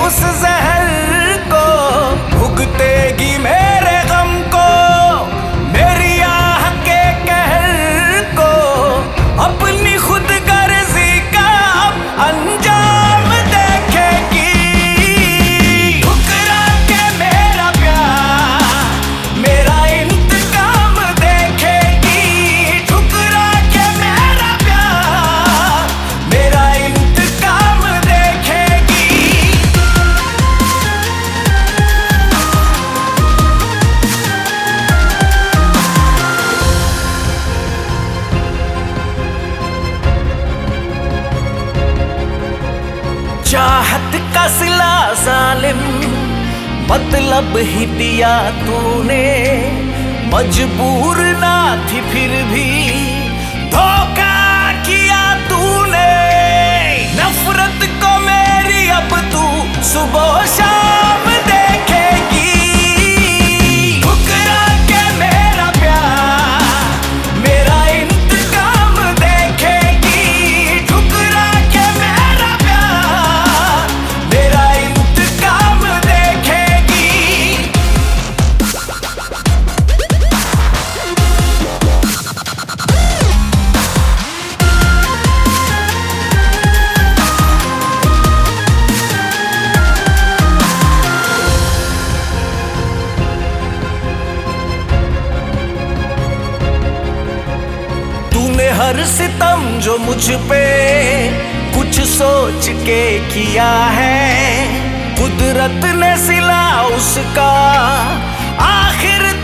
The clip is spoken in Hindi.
उस जहर को, भुगतेगी मेरे गम को, मेरी आह के कहर को, अपनी खुद गर्जी का अब अंजाम देखेगी। ठुकरा के मेरा प्यार मेरा इंतकाम देखेगी। ठुकरा के मेरा प्यार मेरा इंतकाम देखेगी। चाहत का सिला जालिम मतलब ही दिया तूने, मजबूर ना थी फिर भी धोखा किया तूने। नफरत को मेरी अब तू सुबह शाम देखेगी। ठुकरा के मेरा प्यार मेरा इंतकाम देखेगी। ठुकरा के मेरा प्यार मेरा इंतकाम देखेगी। तूने हर सितम जो मुझ पे कुछ सोच के किया है, कुदरत ने सिला उसका आखिर